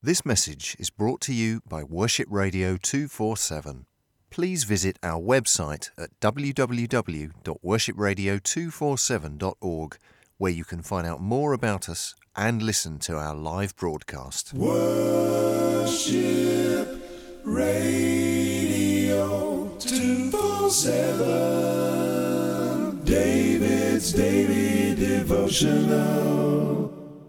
This message is brought to you by Worship Radio 247. Please visit our website at www.worshipradio247.org, where you can find out more about us and listen to our live broadcast. Worship Radio 247, David's Daily Devotional.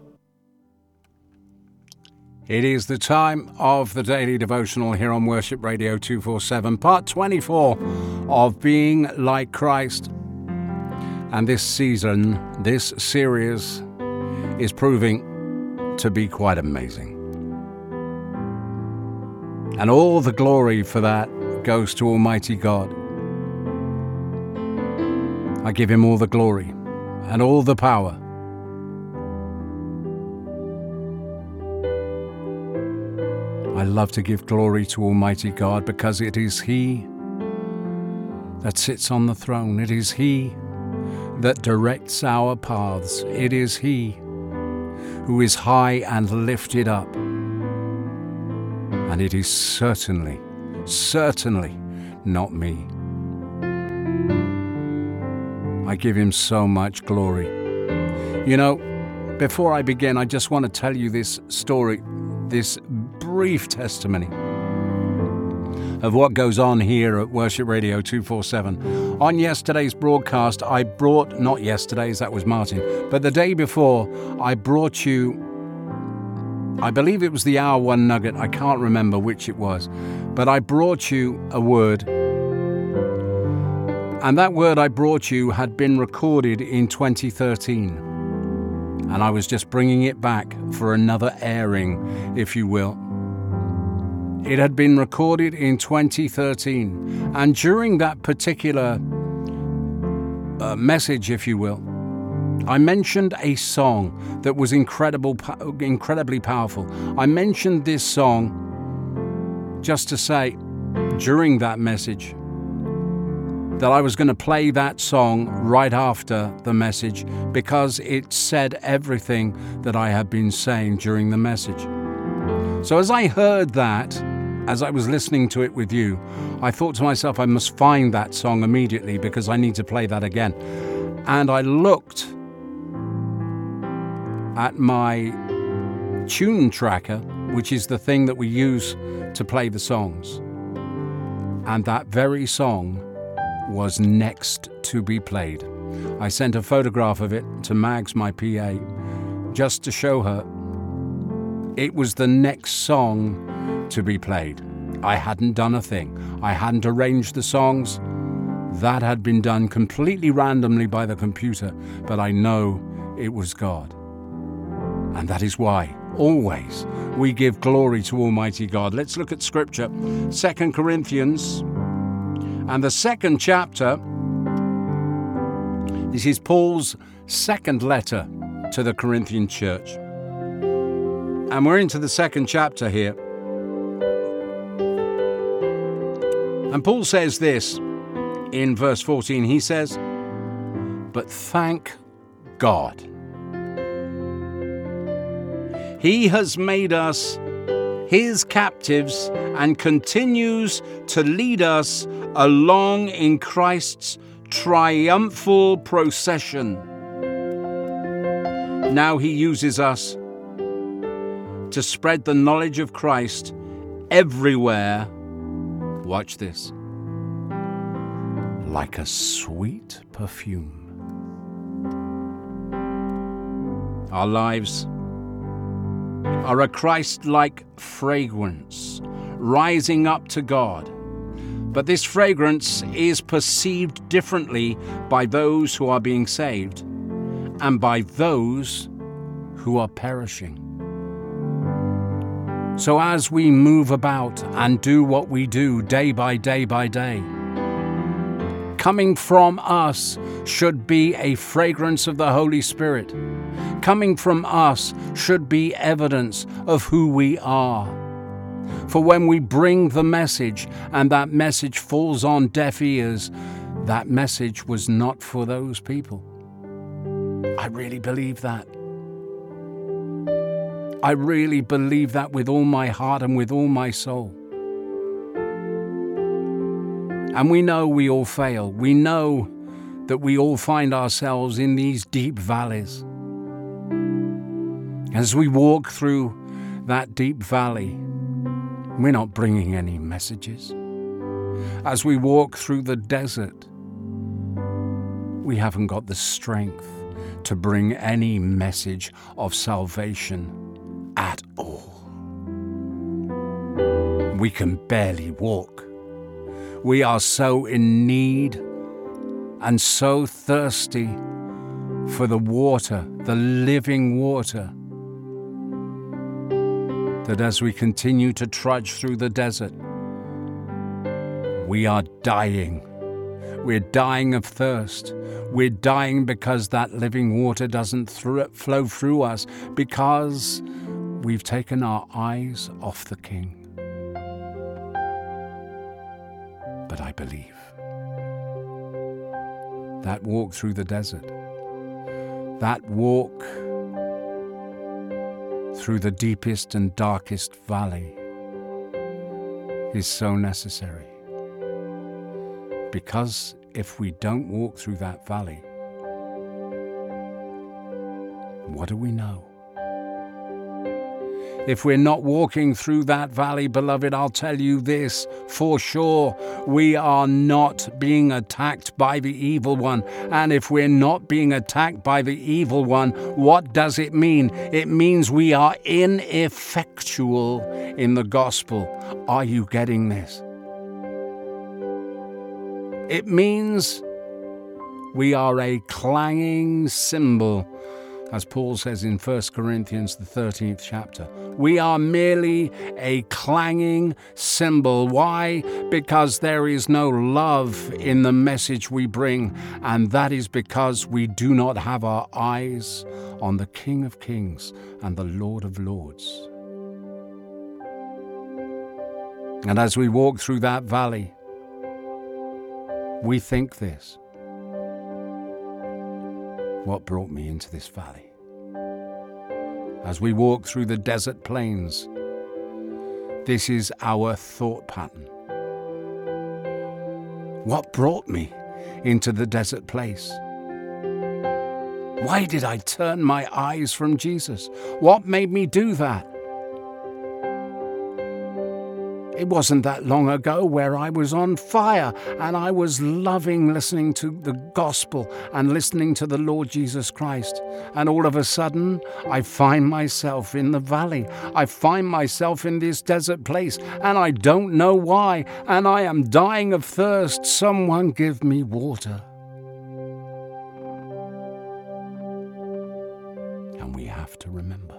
It is the time of the Daily Devotional here on Worship Radio 247, part 24 of Being Like Christ. And this season, this series is proving to be quite amazing. And all the glory for that goes to Almighty God. I give Him all the glory and all the power. I love to give glory to Almighty God because it is He that sits on the throne. It is He that directs our paths. It is He who is high and lifted up. And it is certainly not me. I give Him so much glory. You know, before I begin, I just want to tell you this story, this brief testimony of what goes on here at Worship Radio 247. On yesterday's broadcast, not yesterday's, that was Martin, but the day before, I brought you, I believe it was the Hour One Nugget, I can't remember which it was, but I brought you a word, and that word I brought you had been recorded in 2013, and I was just bringing it back for another airing, if you will. It had been recorded in 2013, and during that particular message, if you will, I mentioned a song that was incredibly powerful. I mentioned this song just to say, during that message, that I was going to play that song right after the message because it said everything that I had been saying during the message. So as I heard that, as I was listening to it with you, I thought to myself, I must find that song immediately because I need to play that again. And I looked at my tune tracker, which is the thing that we use to play the songs. And that very song was next to be played. I sent a photograph of it to Mags, my PA, just to show her it was the next song to be played. I hadn't done a thing. I hadn't arranged the songs. That had been done completely randomly by the computer, but I know it was God. And that is why, always, we give glory to Almighty God. Let's look at Scripture. 2 Corinthians, and the second chapter. This is Paul's second letter to the Corinthian church. And we're into the second chapter here. And Paul says this in verse 14. He says, "But thank God. He has made us His captives and continues to lead us along in Christ's triumphal procession. Now He uses us to spread the knowledge of Christ everywhere." Watch this. "Like a sweet perfume." Our lives are a Christ-like fragrance rising up to God. But this fragrance is perceived differently by those who are being saved and by those who are perishing. So as we move about and do what we do day by day by day, coming from us should be a fragrance of the Holy Spirit. Coming from us should be evidence of who we are. For when we bring the message and that message falls on deaf ears, that message was not for those people. I really believe that. I really believe that with all my heart and with all my soul. And we know we all fail. We know that we all find ourselves in these deep valleys. As we walk through that deep valley, we're not bringing any messages. As we walk through the desert, we haven't got the strength to bring any message of salvation at all. We can barely walk. We are so in need and so thirsty for the water, the living water, that as we continue to trudge through the desert, we are dying. We're dying of thirst. We're dying because that living water doesn't flow through us, because we've taken our eyes off the King. But I believe that walk through the desert, that walk through the deepest and darkest valley is so necessary. Because if we don't walk through that valley, what do we know? If we're not walking through that valley, beloved, I'll tell you this for sure: we are not being attacked by the evil one. And if we're not being attacked by the evil one, what does it mean? It means we are ineffectual in the gospel. Are you getting this? It means we are a clanging cymbal, as Paul says in 1 Corinthians, the 13th chapter. We are merely a clanging cymbal. Why? Because there is no love in the message we bring, and that is because we do not have our eyes on the King of Kings and the Lord of Lords. And as we walk through that valley, we think this: what brought me into this valley? As we walk through the desert plains, this is our thought pattern. What brought me into the desert place? Why did I turn my eyes from Jesus? What made me do that? It wasn't that long ago where I was on fire and I was loving listening to the gospel and listening to the Lord Jesus Christ. And all of a sudden, I find myself in the valley. I find myself in this desert place, and I don't know why. And I am dying of thirst. Someone give me water. And we have to remember,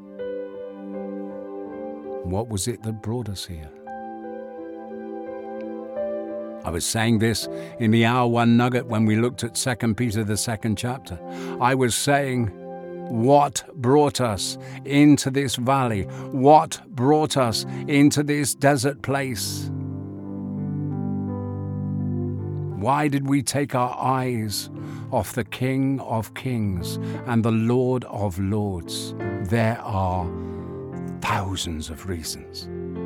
what was it that brought us here? I was saying this in the Hour One Nugget when we looked at 2 Peter, the 2nd chapter. I was saying, what brought us into this valley? What brought us into this desert place? Why did we take our eyes off the King of Kings and the Lord of Lords? There are thousands of reasons.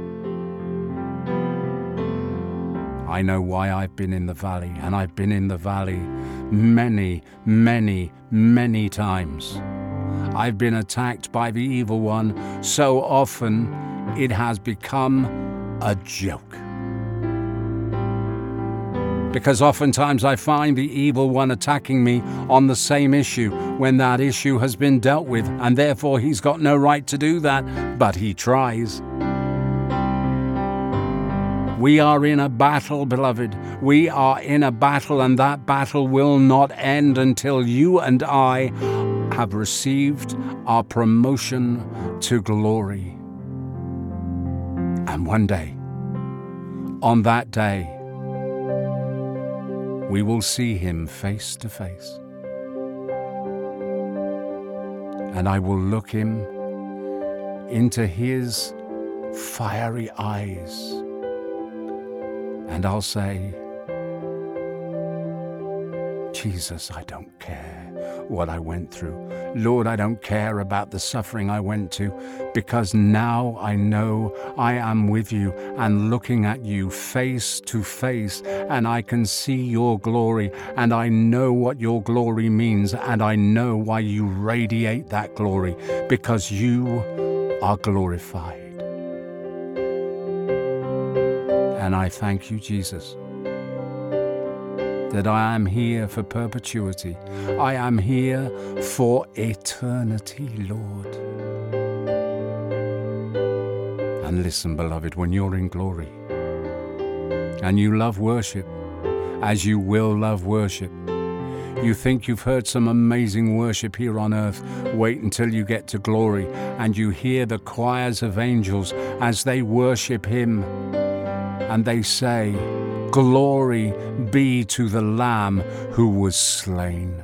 I know why I've been in the valley, and I've been in the valley many, many, many times. I've been attacked by the evil one so often it has become a joke. Because oftentimes I find the evil one attacking me on the same issue when that issue has been dealt with, and therefore he's got no right to do that, but he tries. We are in a battle, beloved. We are in a battle, and that battle will not end until you and I have received our promotion to glory. And one day, on that day, we will see him face to face. And I will look him into his fiery eyes, and I'll say, Jesus, I don't care what I went through. Lord, I don't care about the suffering I went to, because now I know I am with you and looking at you face to face, and I can see your glory, and I know what your glory means, and I know why you radiate that glory, because you are glorified. And I thank you, Jesus, that I am here for perpetuity. I am here for eternity, Lord. And listen, beloved, when you're in glory and you love worship, as you will love worship, you think you've heard some amazing worship here on earth. Wait until you get to glory and you hear the choirs of angels as they worship him. And they say, "Glory be to the Lamb who was slain.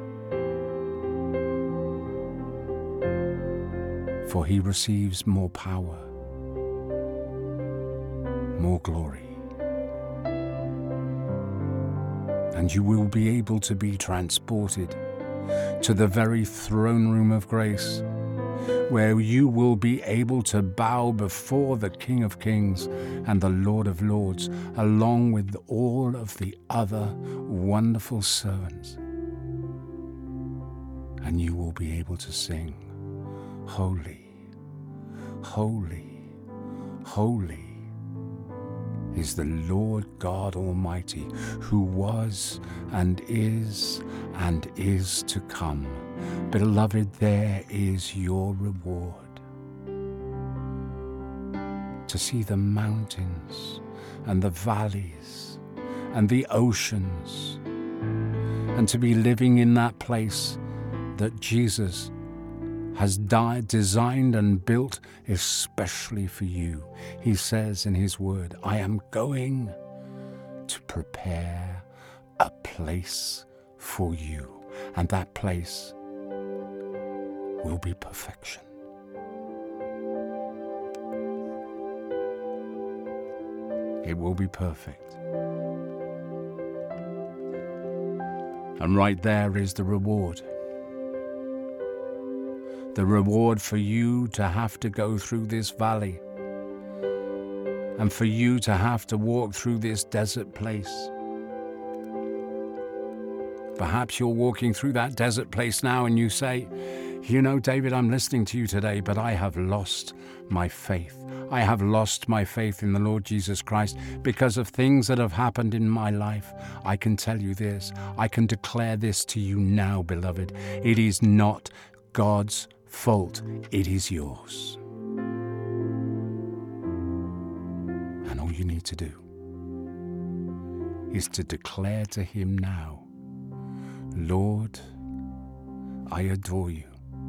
For he receives more power, more glory. And you will be able to be transported to the very throne room of grace, where you will be able to bow before the King of Kings and the Lord of Lords, along with all of the other wonderful servants. And you will be able to sing, "Holy, holy, holy is the Lord God Almighty, who was and is to come." Beloved, there is your reward. To see the mountains and the valleys and the oceans, and to be living in that place that Jesus has designed and built especially for you. He says in his word, "I am going to prepare a place for you," and that place will be perfection. It will be perfect. And right there is the reward. The reward for you to have to go through this valley, and for you to have to walk through this desert place. Perhaps you're walking through that desert place now and you say, "You know, David, I'm listening to you today, but I have lost my faith. I have lost my faith in the Lord Jesus Christ because of things that have happened in my life." I can tell you this. I can declare this to you now, beloved. It is not God's fault. It is yours. And all you need to do is to declare to him now, "Lord, I adore you.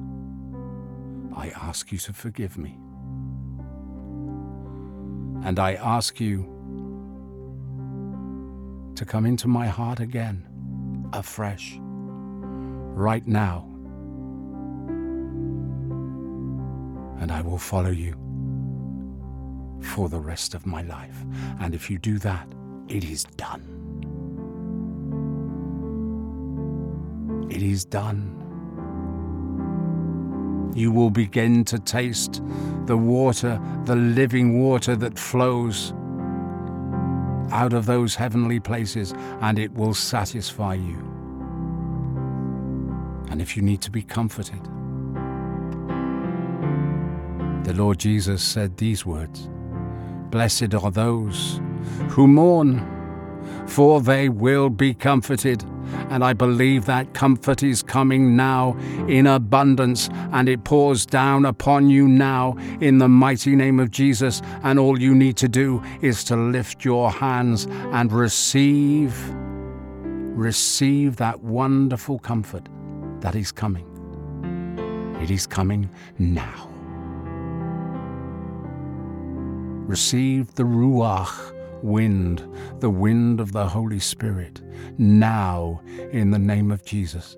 I ask you to forgive me. And I ask you to come into my heart again, afresh, right now. And I will follow you for the rest of my life." And if you do that, it is done. It is done. You will begin to taste the water, the living water that flows out of those heavenly places, and it will satisfy you. And if you need to be comforted, the Lord Jesus said these words, "Blessed are those who mourn, for they will be comforted." And I believe that comfort is coming now in abundance, and it pours down upon you now in the mighty name of Jesus. And all you need to do is to lift your hands and receive that wonderful comfort that is coming. It is coming now. Receive the Ruach wind, the wind of the Holy Spirit, now in the name of Jesus.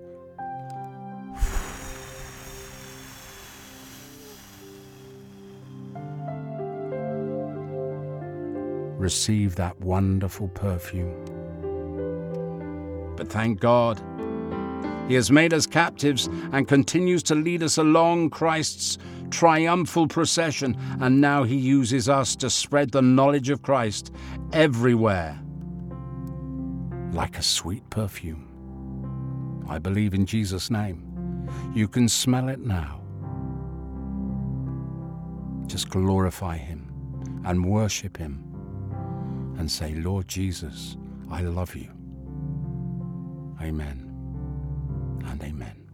Receive that wonderful perfume. But thank God He has made us captives and continues to lead us along Christ's triumphal procession, and now he uses us to spread the knowledge of Christ everywhere like a sweet perfume. I believe in Jesus' name. You can smell it now. Just glorify him and worship him and say, Lord Jesus, I love you. Amen and amen.